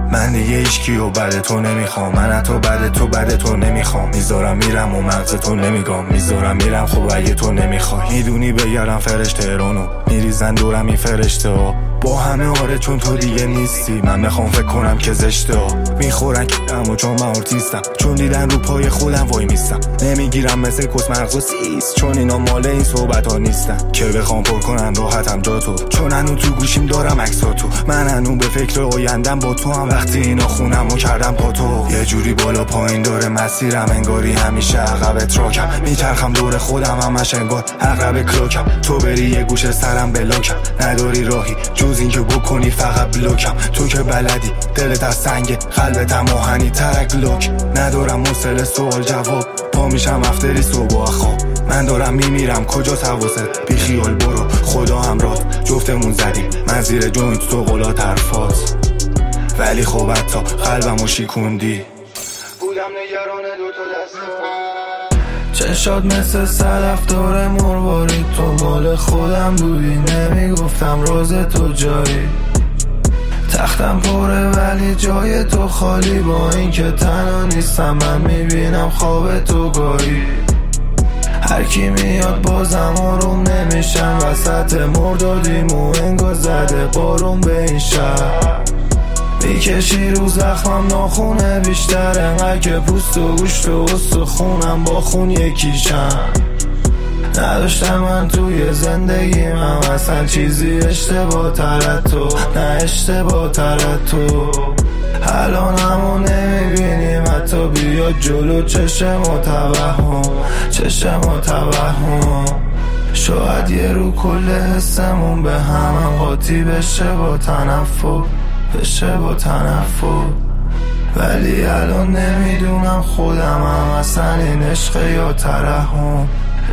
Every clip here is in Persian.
من دیگه هیچکیو بعد تو نمیخوام، من حتی بعد تو نمیخوام. میذارم میرم و مغز تو نمیگم، میذارم میرم خب اگه تو نمیخوای. میدونی بگردم فرشته رونو، میریزن دورم این فرشته ها با همه آره چون تو دیگه نیستی. من میخوام فکر کنم که زشته ها میخورن اما چون من آرتیستم، چون دیدن رو پای خودم وای میستم. نمیگیرم مثل کس مغز و سیست، چون اینا مال این صحبت ها نیستن که بخوام پر کنن راحتم جا تو. چون هنو تو گوشیم دارم عکسا تو، من هنو به فکر آیندم با تو هم. وقتی اینا خونم و کردم پا تو، یه جوری بالا پایین داره مسیرم، انگاری همیشه عقب تراکم. میچرخم دور خودم همش انگار عقرب کلاکم. تو بری یه گوشه سرم بلاکم، نداری راهی جز این که بکنی فقط بلوکم. تو که بلدی دلت از سنگ، قلبت آهنی ترک لوک. ندارم حوصله سوال جواب، پا میشم افتری صبح و خواب. من دارم میمیرم کجاست حواست، بی خیال برو خدا همراه. جفتمون زدیم من زیر جوینت تو قلا طرفات، ولی خب حتی قلبمو شیکوندی. بودم نگران دوتا دستم، چشات مثل صدف داره مروارید، تو مال خودم بودی نمیگفتم راز تو جایی. تختم پره ولی جای تو خالی، با این که تنها نیستم من میبینم خواب تو گاهی. هر کی میاد بازم آروم نمیشم، وسط مردادیم و انگار زده بارون به این شهر. میکشی رو زخمم ناخونه بیشتر، انقدر که پوست و گوشت و استخونم با خون یکیشم. نداشتم من توی زندگیم هم اصلا چیزی اشتباه تر تو، نه اشتباه تر تو. الان همو نمیبینیم حتی بیاد جلو، چشم و توهم. شاید یه رو کل حسمون به هم قاطی بشه با تنفر. ولی الان نمیدونم خودم هم اصلا این عشق یا ترحم.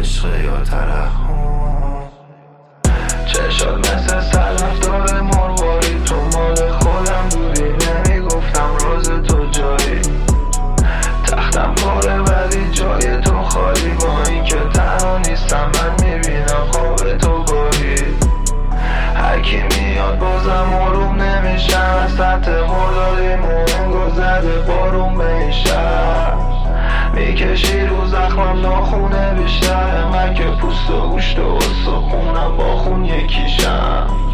چشات مثل صدف داره مروارید، تو مال خودم بودی نمیگفتم راز تو جایی. تختم پاره ولی جای تو خالی، با این که تنها نیستم من میبینم خواب تو گاهی. هر کی میاد بازم آروم نمیشم، وسط مردادیم و انگار زده بارون به این شهر. میکشی رو زخمم ناخونه بیشتر، انقدر که پوست و گوشت و استخونم با خون یکیشم.